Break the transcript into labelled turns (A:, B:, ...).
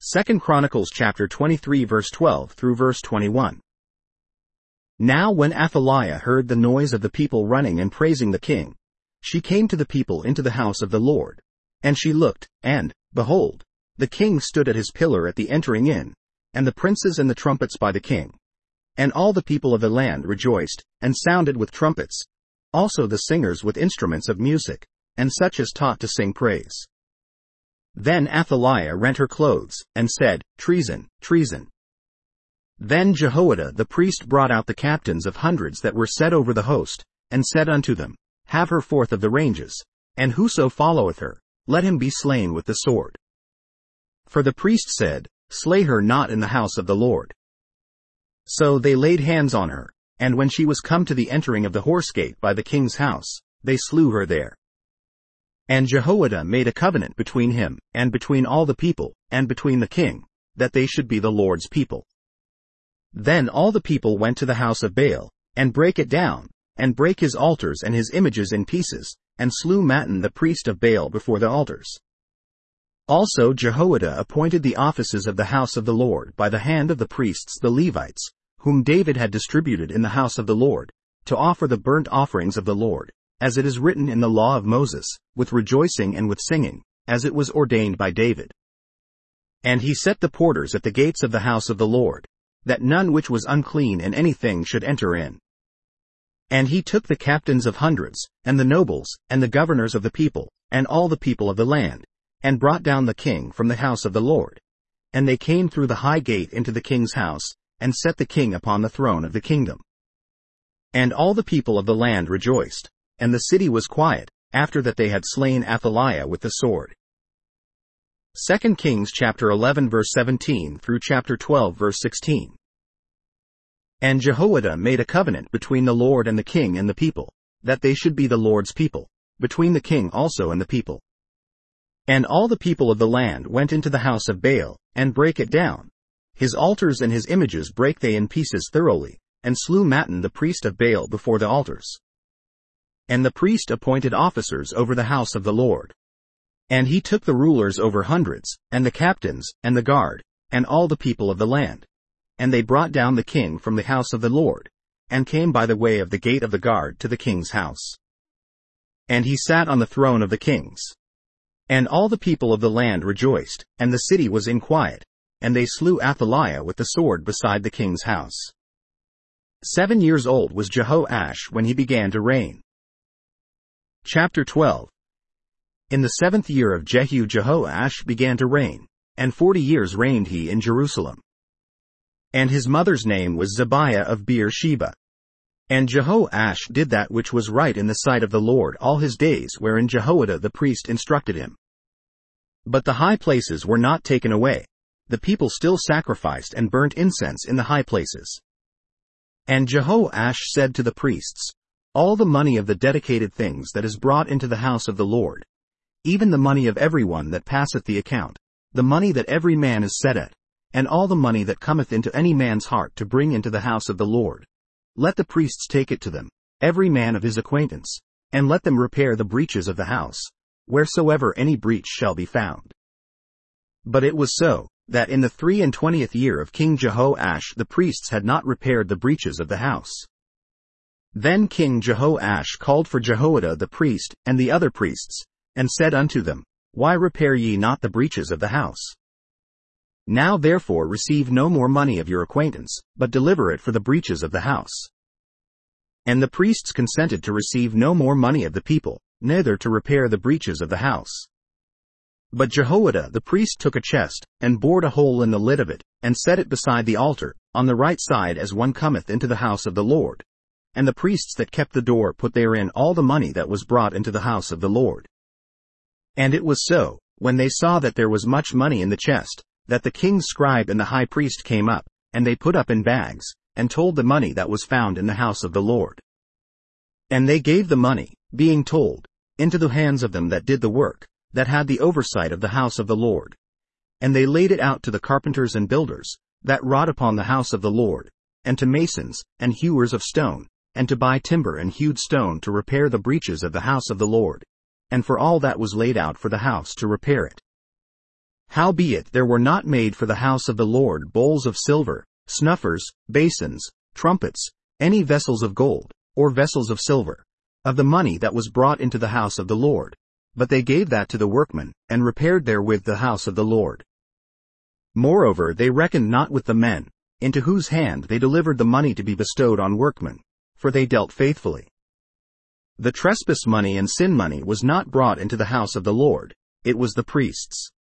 A: 2 Chronicles chapter 23 verse 12 through verse 21. Now when Athaliah heard the noise of the people running and praising the king, she came to the people into the house of the Lord. And she looked, and, behold, the king stood at his pillar at the entering in, and the princes and the trumpets by the king. And all the people of the land rejoiced, and sounded with trumpets, also the singers with instruments of music, and such as taught to sing praise. Then Athaliah rent her clothes, and said, Treason, treason. Then Jehoiada the priest brought out the captains of hundreds that were set over the host, and said unto them, Have her forth of the ranges, and whoso followeth her, let him be slain with the sword. For the priest said, Slay her not in the house of the Lord. So they laid hands on her, and when she was come to the entering of the horse gate by the king's house, they slew her there. And Jehoiada made a covenant between him, and between all the people, and between the king, that they should be the Lord's people. Then all the people went to the house of Baal, and brake it down, and brake his altars and his images in pieces, and slew Mattan the priest of Baal before the altars. Also Jehoiada appointed the offices of the house of the Lord by the hand of the priests the Levites, whom David had distributed in the house of the Lord, to offer the burnt offerings of the Lord, as it is written in the law of Moses, with rejoicing and with singing, as it was ordained by David. And he set the porters at the gates of the house of the Lord, that none which was unclean in anything should enter in. And he took the captains of hundreds, and the nobles, and the governors of the people, and all the people of the land, and brought down the king from the house of the Lord. And they came through the high gate into the king's house, and set the king upon the throne of the kingdom. And all the people of the land rejoiced, and the city was quiet, after that they had slain Athaliah with the sword. 2 Kings chapter 11 verse 17 through chapter 12 verse 16. And Jehoiada made a covenant between the Lord and the king and the people, that they should be the Lord's people, between the king also and the people. And all the people of the land went into the house of Baal, and brake it down. His altars and his images brake they in pieces thoroughly, and slew Mattan the priest of Baal before the altars. And the priest appointed officers over the house of the Lord. And he took the rulers over hundreds, and the captains, and the guard, and all the people of the land. And they brought down the king from the house of the Lord, and came by the way of the gate of the guard to the king's house. And he sat on the throne of the kings. And all the people of the land rejoiced, and the city was in quiet, and they slew Athaliah with the sword beside the king's house. 7 years old was Jehoash when he began to reign. Chapter 12. In the 7th year of Jehu Jehoash began to reign, and 40 years reigned he in Jerusalem. And his mother's name was Zebiah of Beer-sheba. And Jehoash did that which was right in the sight of the Lord all his days wherein Jehoiada the priest instructed him. But the high places were not taken away. The people still sacrificed and burnt incense in the high places. And Jehoash said to the priests, All the money of the dedicated things that is brought into the house of the Lord, even the money of every one that passeth the account, the money that every man is set at, and all the money that cometh into any man's heart to bring into the house of the Lord, let the priests take it to them, every man of his acquaintance, and let them repair the breaches of the house, wheresoever any breach shall be found. But it was so, that in the 23rd year of King Jehoash the priests had not repaired the breaches of the house. Then King Jehoash called for Jehoiada the priest and the other priests, and said unto them, Why repair ye not the breaches of the house? Now therefore receive no more money of your acquaintance, but deliver it for the breaches of the house. And the priests consented to receive no more money of the people, neither to repair the breaches of the house. But Jehoiada the priest took a chest, and bored a hole in the lid of it, and set it beside the altar, on the right side as one cometh into the house of the Lord. And the priests that kept the door put therein all the money that was brought into the house of the Lord. And it was so, when they saw that there was much money in the chest, that the king's scribe and the high priest came up, and they put up in bags, and told the money that was found in the house of the Lord. And they gave the money, being told, into the hands of them that did the work, that had the oversight of the house of the Lord. And they laid it out to the carpenters and builders, that wrought upon the house of the Lord, and to masons, and hewers of stone, and to buy timber and hewed stone to repair the breaches of the house of the Lord, and for all that was laid out for the house to repair it. Howbeit there were not made for the house of the Lord bowls of silver, snuffers, basins, trumpets, any vessels of gold, or vessels of silver, of the money that was brought into the house of the Lord, but they gave that to the workmen, and repaired therewith the house of the Lord. Moreover they reckoned not with the men, into whose hand they delivered the money to be bestowed on workmen, for they dealt faithfully. The trespass money and sin money was not brought into the house of the Lord, it was the priests.